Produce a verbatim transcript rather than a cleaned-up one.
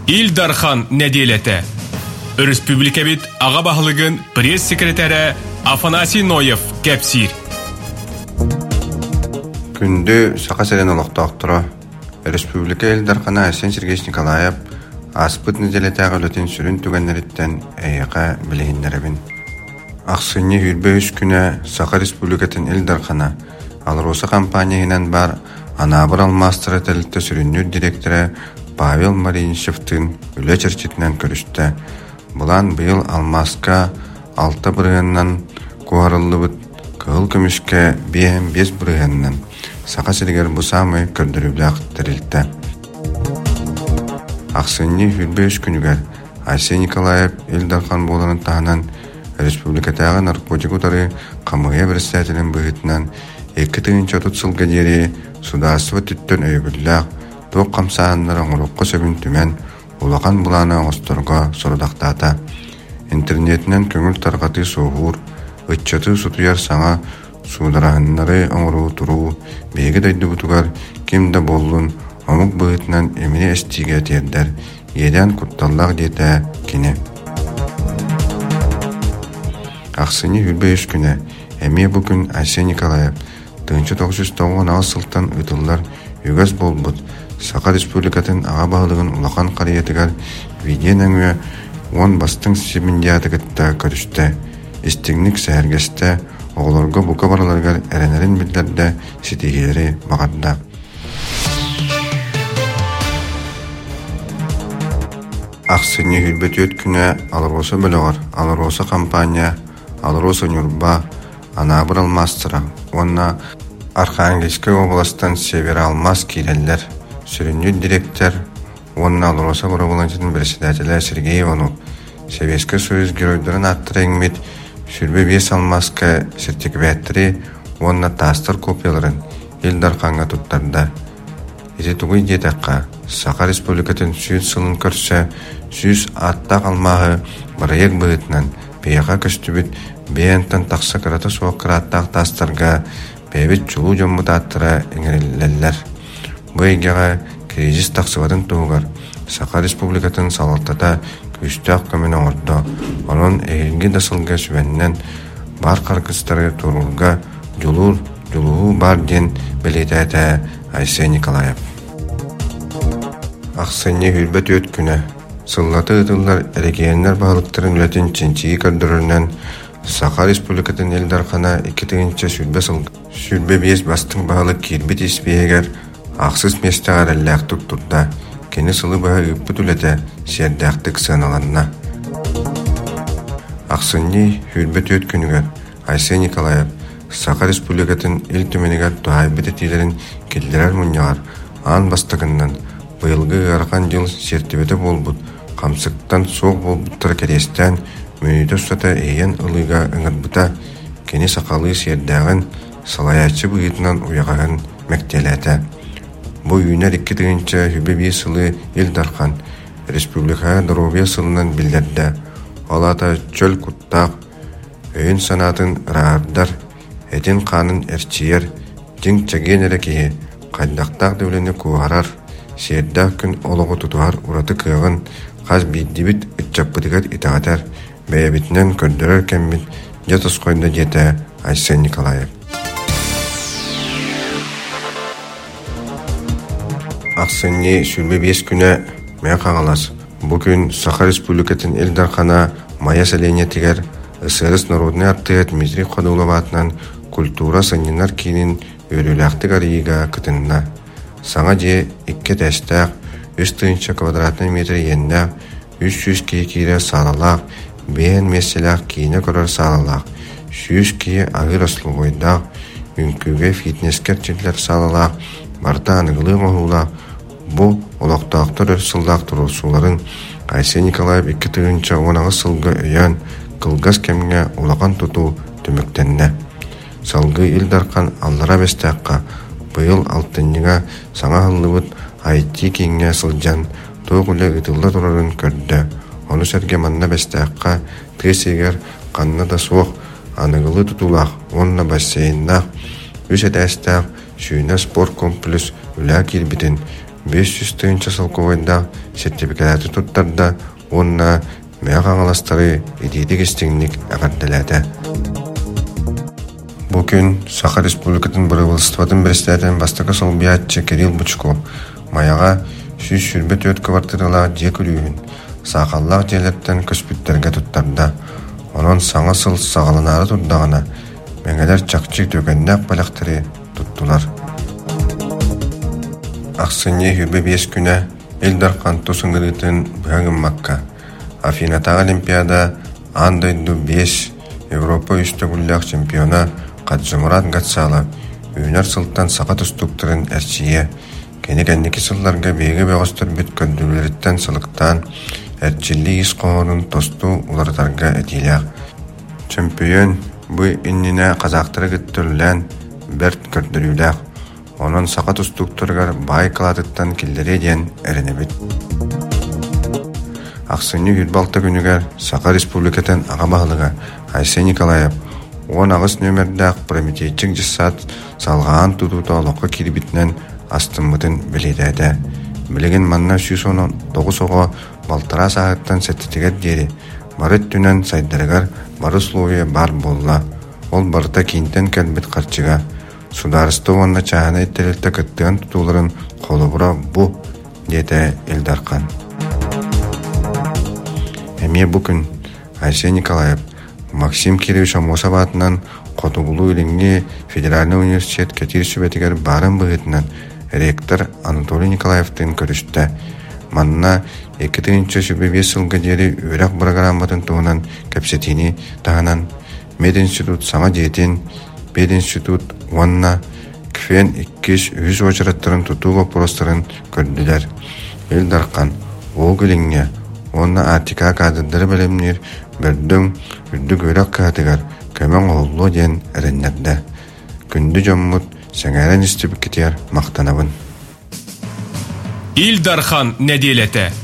Илдархан неделете. Республика бит аға бағылығын пресс-секретары Афанасий Ноев кәпсир. Күнді сақа сәрен олықтақтыра. Республика Илдархана Асен Сергеевич Николаев аспыт неделете ағылытын сүрін түгенлеріттен әйіға білейіндеребін. Ақсыны үрбе үш күні Сақа Республикатын Илдархана Алроса компанияйынан бар Анабыр Алмастыры тәлітті сүріннер директоры Павел Мариншевтің үлі черчетінен көрішті. Бұлан бұйыл Алмаска алты бұрығынан қуарылы бұд, кығыл көмішке бейін бес бұрығынан Сақа сәргер бұсамы көрдірілі ақтырылды. Ақсыны үрбе үш күнігер Асен Николаев Илдархан болының тағынан Республикатағы наркотик ұтары қамығыя бір сәтінің бұғытынан екі түйінші отыз сылға дері судасы түттен өйбілләқ тоқ қамсағынлары ғұрыққа сөбін түмен олаған бұланы оңыстырға сұрыдақтата. Интернетінен көңіл тарғаты соғур, ұтчаты сұтыяр саңа сударағынлары оңыру тұру, бейгі дайды бұтығар кемді болуын омық бұғытынан еміне әстиге тердер, еден құтталлақ деті кені. Ақсыны үрбе үш күні, әме бүгін Асен Николаев тыңчы тоғыз жүз тоғыз сылтан ұтылар үгіз болбұд, Сақа Республикатын аға бағылығын ұлақан қариетігер виден әңі он бастың себіндиятығытта көрішті. Істігнік сәргесті оғыларға бұқа бараларғар әренерін білдерді сетегелері бағарда. Ақсыны үрбет өт күні Алроса бөліғар, Алроса компания, Алроса Нюрба, Анабыр Алмастыра, онна Архангельская областан Север Алмаз кейлелер. Сүріннер директор, онна Алроса бұрабылантын председателі Сергей Иванов, Советский Союз геройдарын аттыры әңмет, сүрбе бес Алмазка сертиквәттірі, онна тастыр копияларын Илдарханға тұттарда. Еді тұғый детаққа, Сақа Республикатын сүйет сылын көрсе, сүйіс аттақ алмағы бірайек бұғытынан бейға көстібіт бейінтін тақса қыраты соқыр аттақ тастарға бәйбіт чулу жомбыт аттыра еңірелелер. Бұл егеға кризис тақсыватын туғар Сақа Республикатын салалтата күстіақ көмін оңырды. Оның әйілгі дасылға сүвеннен бар қарқыстары тұрғылға жүлур, жүлуғу бар ден білеті әті Асен Николаев. Ақсыны үрбет өт күні сыллаты ұтылар әрекейінлер бағылықтарын үлетін ченчигі көрдірінен Сақа Республикатын Илдархана екі тігінші сүрбе сылғы. Сүрбе бес бастың бағылық кербет еспейегер ақсыз местағар әлләқтік тұрда. Кені сылы бағы үппіт үлеті сердәқтік сыналанна. Ақсыны үрбет өт күнігер Асен Николаев Сақа Республикатын ил түменігер туғай бететелерін келдерер мұнялар аң бастығынан бұйылғы арқан жыл сертібеті болбұд, қамсықтан соқ болбұттыр керестен мүйді ұстата еен ұлыға ұңырбыта кені сақалы сердәғын салаячы бұйытынан ұяғағын мәктеләті. Бұл үйінер екі тігінші хүбе бей сылы Илдархан Республика Доровия сылынан білдерді. Олата чөл құттақ, өйін санатын рағардар, әден қанын әрчиер, жың чәген әрекеге қайдақтақ дәулені көғарар, сердақ күн олығы тұтуар ұраты күйіғын қаз бейдібіт үтчаппыдығат итағатар, бәйәбітінен көрдірер кәмбіт жетіс қойды деті Асен Николаев. Ақсыны сүрбе бес күні мәй қағалас. Бүгін Сақа Республикатын Илдархана мая сәлене тегер СРС народный аттығат Дмитрий Ходуловатынан культура сыннар кейінін өріләқтік арыйыға күтінна. Саңа де икке тәстәқ, үш түйінші квадратный метр еннәқ, үш жүз кей кейрі салалақ, бейін меселәқ кейіне көрір салалақ, жүз кей ағыр асыл бойдақ, үнкіге фитнескер чеклер салалақ, барта анығылы мағулақ. Бұл олақтақтыр өрсылдақ тұрылсуларын Асен Николаев екі түйінші онағы сылғы өйен қылғас кәмге олаған тұту түміктенне. Салғы Илдархан аллара бестәққа бұйыл алтынныға саңа ғылыбыт айти кеңге сылжан тоғылы ұтылы тұрарын көрді. Оны сәрге манна бестәққа тесегер қанна да соқ анығылы тұтулақ, онна бассейннақ, үш әдәстәқ, шүйіне спорт комплекс үлә келбетін беш жүз тыынча сылковойда сертификаты туттарда онна мәғ аңаластары идейді кестеңнік әғарделәді. Бұл күн Саха Республикатын Бұрывылыстыватын Брестәден бастықы солбиятчы Кирилл Бучков маяға сүз сүрбет өт квартирала жек үлігін сақаллақ желеттен көспіттерге туттарда. Онын саңа сыл сағалынары тұрдағына мәңелер чақчық дөкендәк балақтары туттулар. Ақсыне хүрбе бес күні Элдар Қанту сыңғырытын бұғын Макка. Афинатағы Олимпиада андайду бес Европа үстігілләқ чемпиона Қаджымұрат Гатсала үйінер сылттан сақа тұстуқтырын әрчие. Кені-кәнекі сылларға бейгі бәғыстыр бүт көндүлеріттен сылықтан әрчілі ес қоғының тосту улардарға әдейләқ. Чемпион бұй инніне қазақтыры күттірлән бәрт көрдіріләқ. Оның сақа тұстуқтырғар бай каладыттан келдері ден әріне бүт. Ақсыны үрбалты күнігер Сақа Республикатын аға бағылыға Айсен Николаев он ағыс нөмірдәқ прометейчік жысат салғаған тұтута олыққа кербітінен астымбытын біледәді. Білеген манна сүйс оның тоғыз оға балтыра сағыттан сәттетігер дері. Барыт түнен сайдарығар бары словия бар болла. Ол барыта кейінтен кәлбет қарчыға. Сударысты онына чағына еттелілті күттіған тұтуларын қолы бұра бұ, деді Элдарқан. Әме бүкін Айсен Николаев Максим Кириллович Амосов атынан Қотуғылу үліңге Федеральный университет кәтер сүбетігер барын бұғытынан ректор Анатолий Николаевтың көрішті. Манна екі тыынча сүбе бес сылға дері өрақ программатын туғынан кәпсетіні тағынан мединститут саңа жетен, бединститут онна кфен иккеш үз очыраттырын тұтуға простырын көрділер. Элдарқан ол күліңге онна артика кадырдары бәлемнер бірдің үрдік өрақ кадығар көмен олло ден әріннерді. Күнді жоммут сәңәрен істіп кетер мақтанабын. Илдархан Неделеті